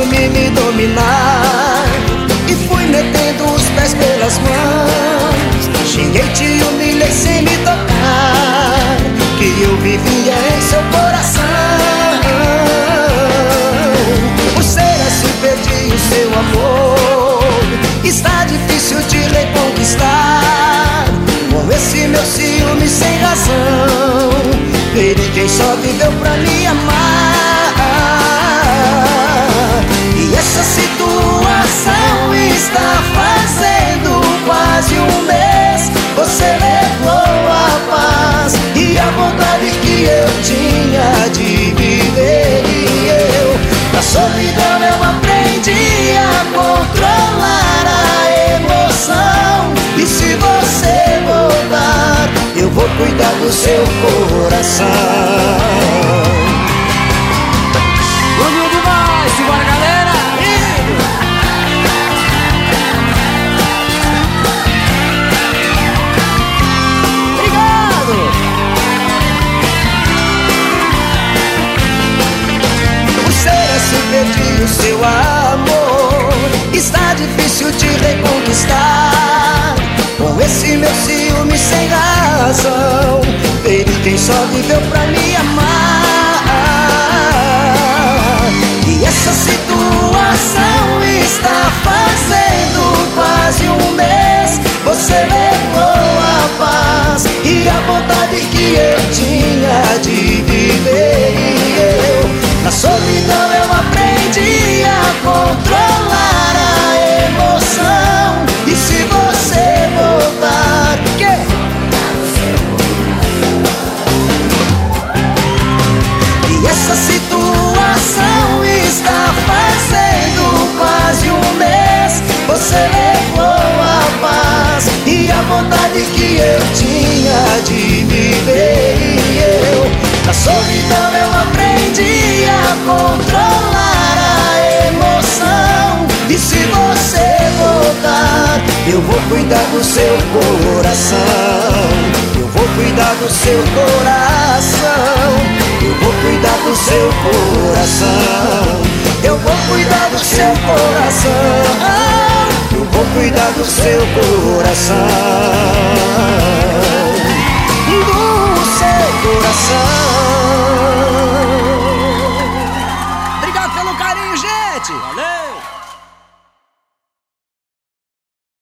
ciúme me dominar e fui metendo os pés pelas mãos. Xinguei, te humilhei sem me tocar, que eu vivia em seu coração. Por ser assim perdi o seu amor, está difícil de reconquistar. Com esse meu ciúme sem razão, ele quem só viveu pra me amar. E essa situação está fazendo quase um mês. Você levou a paz e a vontade que eu tinha de viver. E eu, na solidão, eu aprendi a controlar a emoção. E se você voltar, eu vou cuidar do seu coração. Bruno demais, simbora, galera! Obrigado! Por ser assim perdi o seu amor, está difícil de reconquistar. Com esse meu ciúme sem razão, ele quem só viveu pra me amar. E essa situação está fazendo quase um mês. Você levou a paz e a vontade que eu tinha de viver. E eu, na solidão, eu aprendi a controlar a emoção. E se você voltar, e essa situação está fazendo quase um mês. Você levou a paz e a vontade que eu tinha de viver. E eu, na solidão, eu aprendi a controlar a emoção. E se você voltar, eu vou cuidar do seu coração. Eu vou cuidar do seu coração. Eu vou cuidar do seu coração. Eu vou cuidar do seu coração. Eu vou cuidar do seu coração. Do seu coração. Obrigado pelo carinho, gente! Valeu!